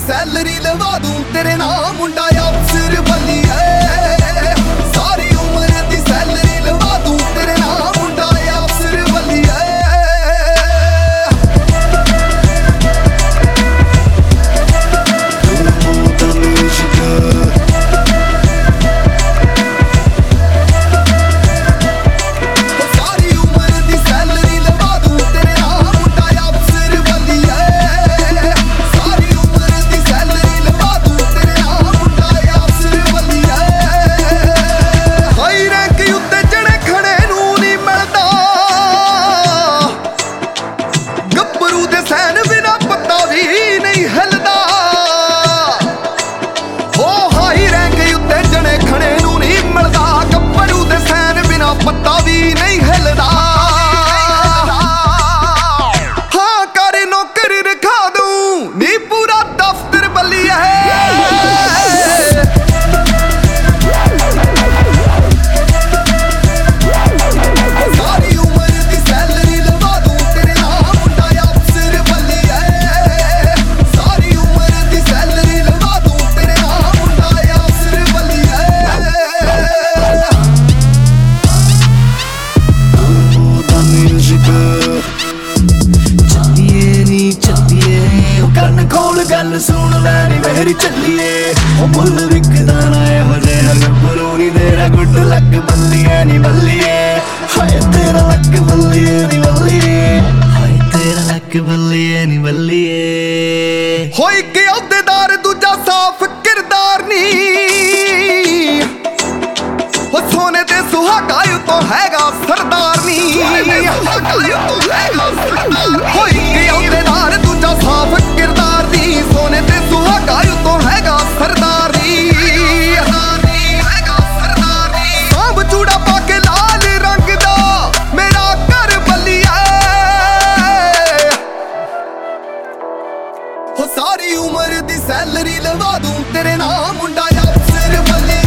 salary लवा दूं तेरे नाम मुंडा अफसर बल्लिए सारी उम्र दी सैलरी लवा दूं तेरे नाम मुंडा अफसर बल्लिए पत्ता भी नहीं हिलदा हाँ कर नौकर रखा दूं नी पूरा दफ्तर बल्लिया सारी उम्र दी सैलरी लवा दूं तेरे नाम मुंडा अफसर बल्लिया सारी उम्र दी सैलरी लवा दूं तेरे नाम मुंडा अफसर बल्लिया गल सुन लैनी मेरी चलिए मुल विकदा ना एहो जेहा गब्बरू नी तेरा गुड लक बल्लिए नी बल्लिए हाय तेरा लक बल्लिए नी बल्लिए हाय तेरा लक बल्लिए नी बल्लिए होई के अहदेदार दूजा साफ किरदार नी हो सोने ते सुहागा तो हैगा सरदार नी होई के अहदेदार दूजा साफ किरदार नी सोने ते सुहागा तो हैगा सरदार नी सांभ चूड़ा पाके लाल रंग दा मेरा घर बल्लिया हो सारी उम्र दी सैलरी लवा दूं तेरे नाम मुंडा अफसर बल्लिया